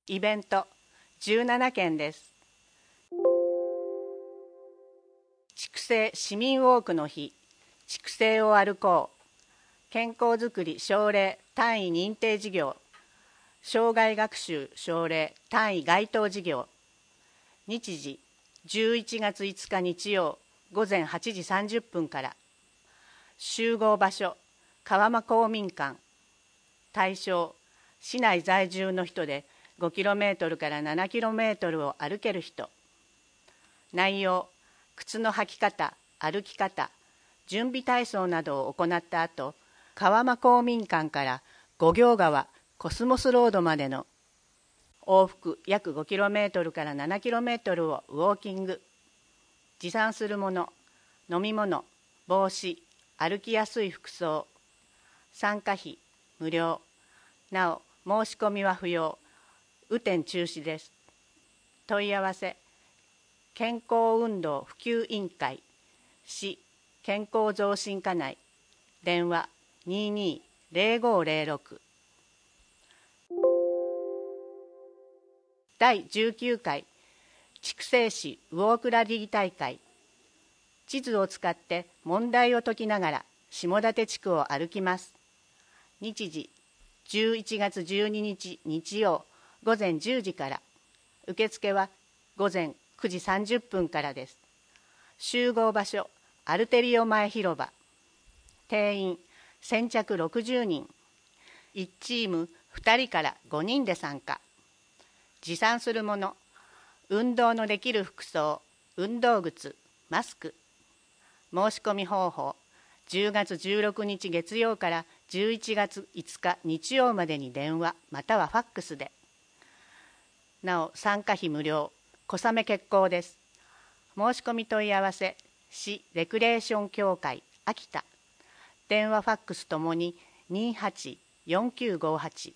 イベント17件です。畜生市民ウォークの日、畜生を歩こう、健康づくり奨励単位認定事業、障害学習奨励単位該当事業。日時11月5日日曜午前8時30分から。集合場所川間公民館。対象市内在住の人で 5km から 7km を歩ける人。内容靴の履き方、歩き方、準備体操などを行った後、川間公民館から五行川コスモスロードまでの往復約 5km から 7km をウォーキング。持参するもの、飲み物、帽子、歩きやすい服装。参加費無料。なお申し込みは不要。雨天中止です。問い合わせ健康運動普及委員会市健康増進課内。電話22-0506。第19回筑西市ウォークラリー大会。地図を使って問題を解きながら下館地区を歩きます。日時11月12日日曜午前10時から。受付は午前9時30分からです。集合場所アルテリオ前広場。定員先着60人。1チーム2人から5人で参加。持参するもの、運動のできる服装、運動靴、マスク。申し込み方法、10月16日月曜から11月5日日曜までに電話またはファックスで。なお参加費無料、小雨決行です。申し込み問い合わせ市レクレーション協会秋田。電話ファックスともに284958。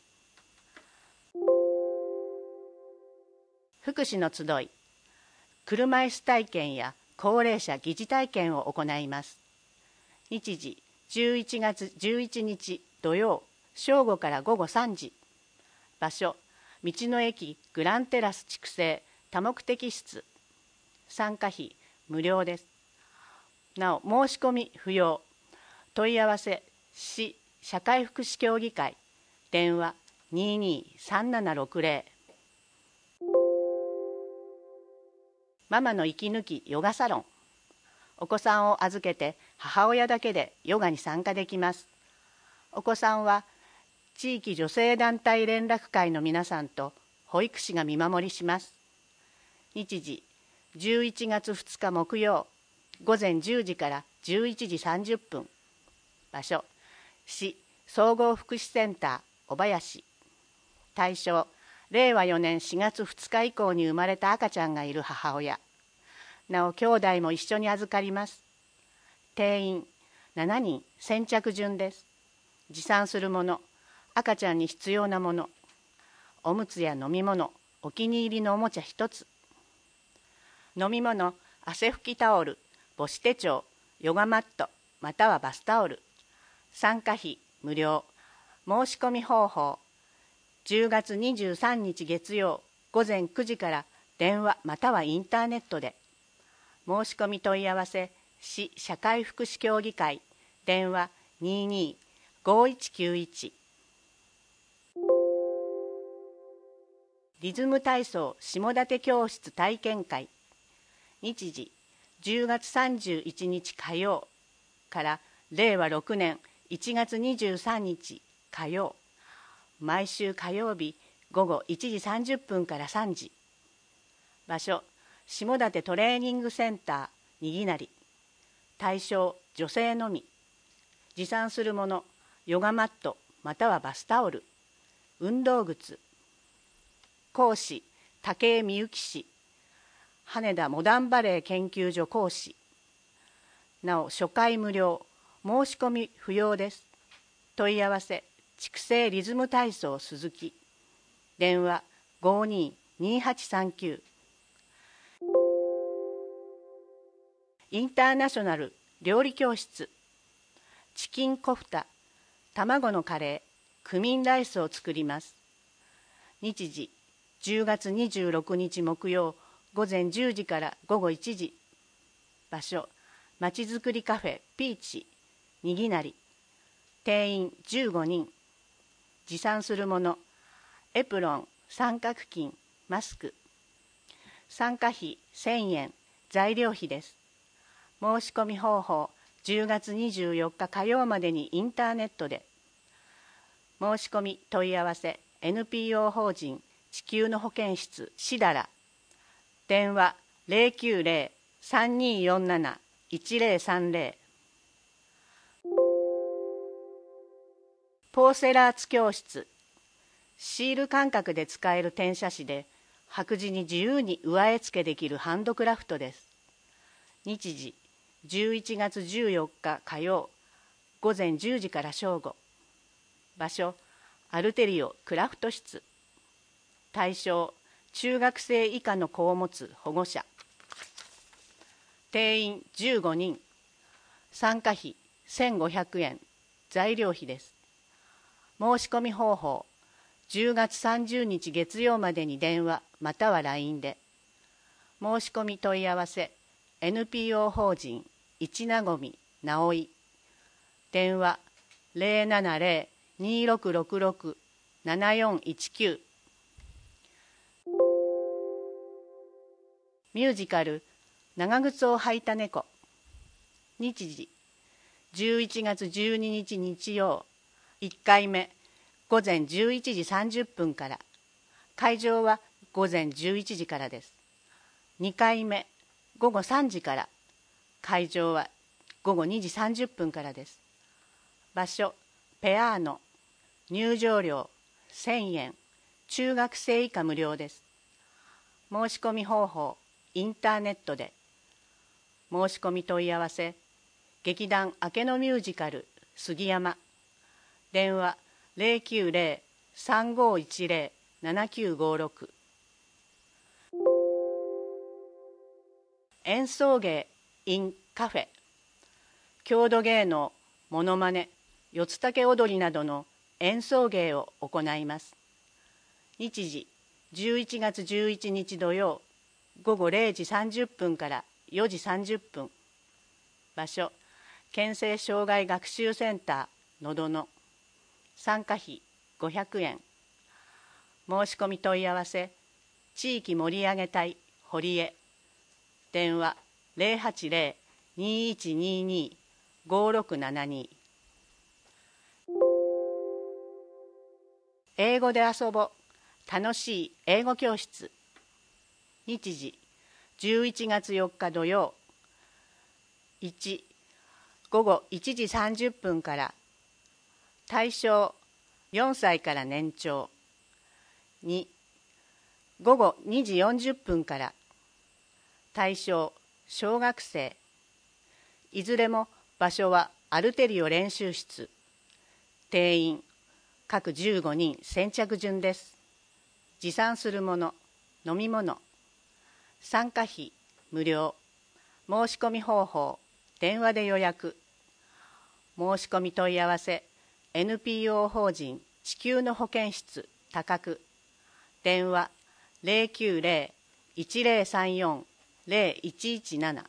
福祉の集い、車椅子体験や高齢者疑似体験を行います。日時11月11日土曜正午から午後3時。場所道の駅グランテラス筑西多目的室。参加費無料です。なお申し込み不要。問い合わせ市社会福祉協議会。電話223760。ママの息抜きヨガサロン。お子さんを預けて母親だけでヨガに参加できます。お子さんは地域女性団体連絡会の皆さんと保育士が見守りします。日時11月2日木曜午前10時から11時30分。場所市総合福祉センター小林。対象令和4年4月2日以降に生まれた赤ちゃんがいる母親。なお兄弟も一緒に預かります。定員7人先着順です。持参するもの、赤ちゃんに必要なもの、おむつや飲み物、お気に入りのおもちゃ1つ。飲み物、汗拭きタオル、母子手帳、ヨガマットまたはバスタオル。参加費無料。申し込み方法、10月23日月曜午前9時から電話またはインターネットで。申し込み問い合わせ市社会福祉協議会。電話22-5191。リズム体操下館教室体験会。日時10月31日火曜から令和6年1月23日火曜。毎週火曜日午後1時30分から3時。場所下館トレーニングセンターにぎなり。対象女性のみ。持参するもの、ヨガマットまたはバスタオル、運動靴。講師武井美幸氏。羽田モダンバレエ研究所講師。なお初回無料。申し込み不要です。問い合わせ筑西リズム体操鈴木。電話52-2839。インターナショナル料理教室。チキンコフタ、卵のカレー、クミンライスを作ります。日時 10月26日木曜午前10時から午後1時。場所、まちづくりカフェピーチにぎなり。定員15人。持参するもの、エプロン、三角巾、マスク。参加費1000円、材料費です。申し込み方法、10月24日火曜までにインターネットで。申し込み問い合わせ NPO 法人地球の保健室しだら。電話090-3247-1030。ポーセラーツ教室。シール感覚で使える転写紙で白地に自由に上絵付けできるハンドクラフトです。日時11月14日火曜午前10時から正午。場所、アルテリオクラフト室。対象、中学生以下の子を持つ保護者。定員15人。参加費1500円、材料費です。申し込み方法、10月30日月曜までに電話または LINE で。申し込み問い合わせ NPO 法人一なごみなおい。電話070-2666-7419。ミュージカル長靴を履いた猫。日時11月12日日曜。1回目午前11時30分から。会場は午前11時からです。2回目午後3時から。会場は午後2時30分からです。場所、ペアーノ。入場料1000円。中学生以下無料です。申し込み方法、インターネットで。申し込み問い合わせ、劇団明けのミュージカル杉山。電話090-3510-7956。演奏芸 in カフェ。郷土芸能、モノマネ、四つ竹踊りなどの演奏芸を行います。日時11月11日土曜午後0時30分から4時30分。場所、県政障害学習センターのどの。参加費500円。申し込み問い合わせ、地域盛り上げ隊堀江。電話080-2122-5672。英語で遊ぼう。楽しい英語教室。日時11月4日土曜。1、午後1時30分から。対象4歳から年長。2、午後2時40分から。対象小学生。いずれも場所はアルテリオ練習室。定員各15人先着順です。持参するもの、飲み物。参加費無料。申し込み方法、電話で予約。申し込み問い合わせ、NPO 法人地球の保健室高久。電話090-1034-0117。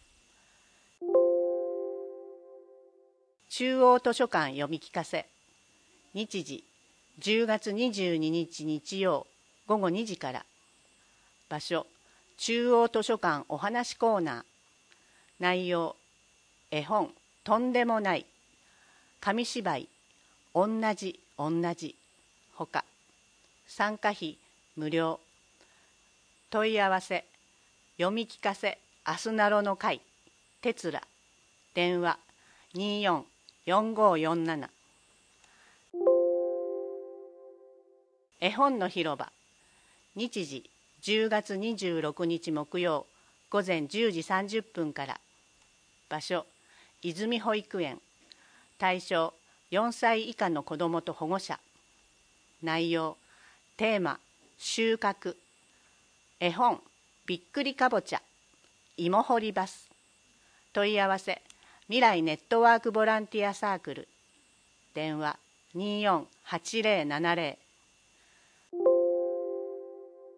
中央図書館読み聞かせ。日時10月22日日曜午後2時から。場所、中央図書館お話コーナー。内容、絵本とんでもない、紙芝居おんなじおんなじほか。参加費無料。問い合わせ、読み聞かせあすなろの会てつら。電話244547。絵本の広場。日時10月26日木曜午前10時30分から。場所、泉保育園。対象4歳以下の子どもと保護者。内容、テーマ、収穫。絵本、びっくりかぼちゃ、芋掘りバス。問い合わせ、未来ネットワークボランティアサークル。電話248070。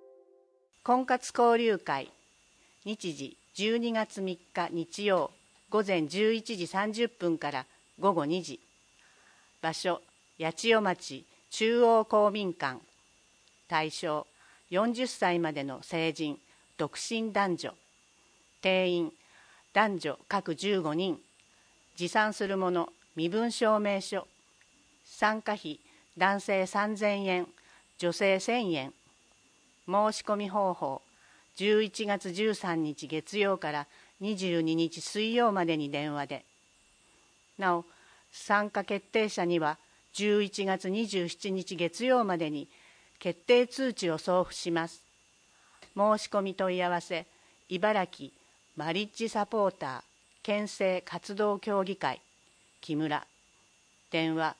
婚活交流会、日時12月3日日曜午前11時30分から午後2時、場所八千代町中央公民館、対象40歳までの成人独身男女、定員男女各15人、持参するもの身分証明書、参加費男性3000円、女性1000円。申し込み方法、11月13日月曜から22日水曜までに電話で。なお、参加決定者には11月27日月曜までに決定通知を送付します。申し込み問い合わせ、茨城マリッジサポーター県政活動協議会木村、電話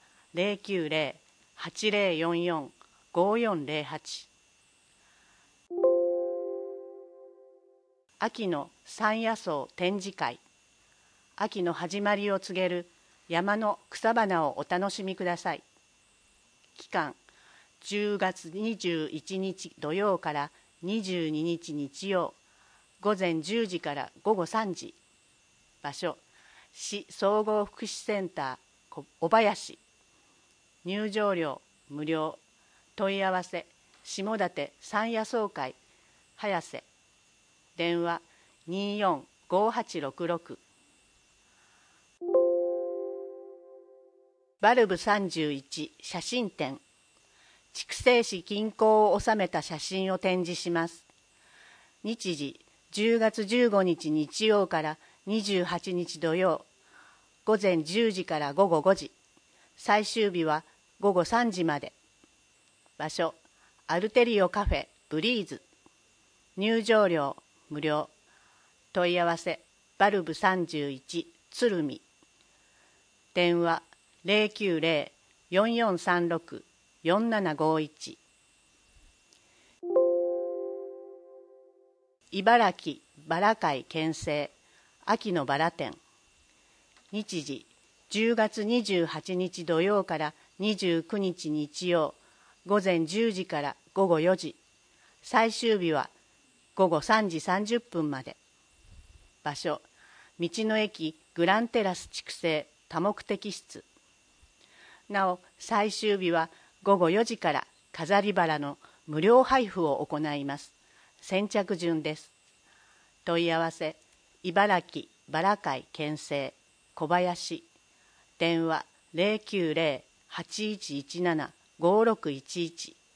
090-8044-5408。秋の山野草展示会、秋の始まりを告げる山の草花をお楽しみください。期間10月21日土曜から22日日曜、午前10時から午後3時。場所市総合福祉センター小林。入場料無料。問い合わせ下館山野草会早瀬、電話245866。バルブ31写真展、筑西市近郊を収めた写真を展示します。日時10月15日日曜から28日土曜、午前10時から午後5時、最終日は午後3時まで。場所アルテリオカフェブリーズ。入場料無料。問い合わせバルブ31鶴見、電話090-4436-4751。茨城バラ会県政秋のバラ展、日時10月28日土曜から29日日曜、午前10時から午後4時、最終日は午後3時30分まで。場所道の駅グランテラス筑西多目的室。なお最終日は午後4時から飾りバラの無料配布を行います。先着順です。問い合わせ茨城バラ会県政小林、電話090-8117-5611。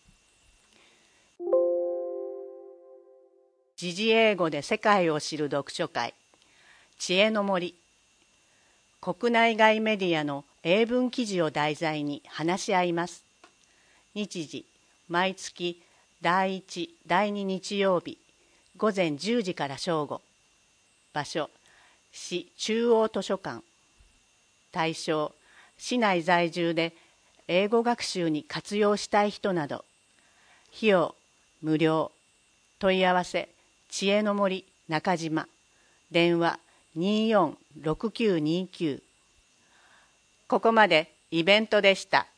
時事英語で世界を知る読書会、知恵の森。国内外メディアの英文記事を題材に話し合います。日時毎月第1、第2日曜日午前10時から正午。場所市中央図書館。対象市内在住で英語学習に活用したい人など。費用無料。問い合わせ知恵の森中島、電話246929。ここまでイベントでした。